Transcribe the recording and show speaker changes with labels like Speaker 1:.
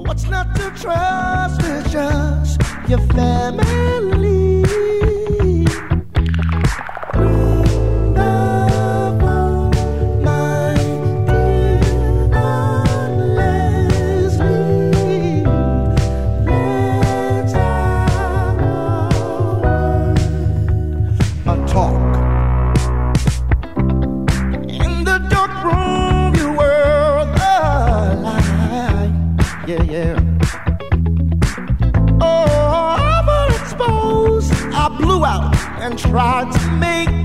Speaker 1: What's not to trust is just your family. And tried to make